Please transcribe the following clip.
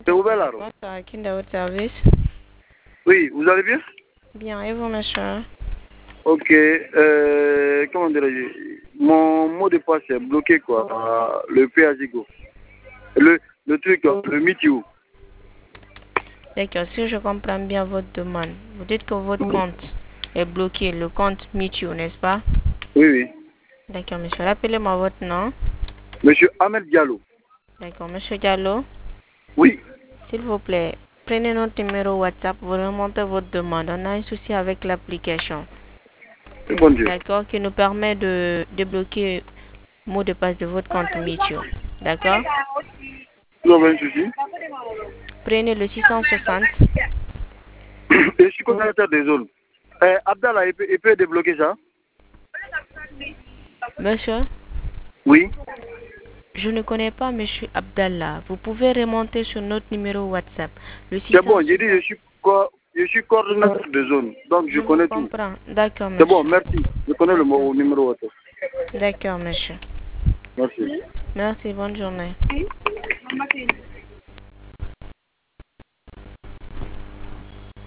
C'est ouvert là. Bonsoir, Kinda, votre service. Oui, vous allez bien? Bien, et vous, monsieur? Ok, comment dirais-je? Mon mot de passe est bloqué, quoi. Le PASIGO. Le truc, le Meet You. D'accord, si je comprends bien votre demande, vous dites que votre compte est bloqué, le compte Meet You, n'est-ce pas? Oui, oui. D'accord, monsieur. Rappelez-moi votre nom. Monsieur Ahmed Diallo. D'accord, monsieur Diallo. Oui. S'il vous plaît, prenez notre numéro WhatsApp, vous remontez votre demande. On a un souci avec l'application. Bon Dieu. D'accord, qui nous permet de débloquer le mot de passe de votre compte Meet You. D'accord? Vous avez un souci? Prenez le 660. Je suis coordinateur des zones. Abdallah, il peut débloquer ça? Monsieur? Oui. Je ne connais pas monsieur Abdallah. Vous pouvez remonter sur notre numéro WhatsApp. C'est bon, j'ai dit je suis coordinateur de zone, donc je connais tout. Comprends. D'accord, monsieur. C'est bon, merci. Je connais le numéro WhatsApp. D'accord, monsieur. Merci. Merci, bonne journée.